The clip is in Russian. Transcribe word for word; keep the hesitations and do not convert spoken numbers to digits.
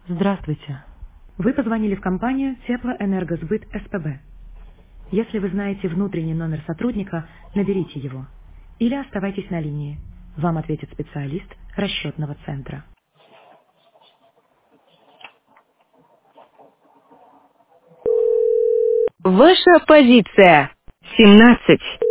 Здравствуйте. Вы позвонили в компанию Теплоэнергосбыт СПБ. Если вы знаете внутренний номер сотрудника, наберите его. Или оставайтесь на линии. Вам ответит специалист расчетного центра. Ваша позиция. семнадцать.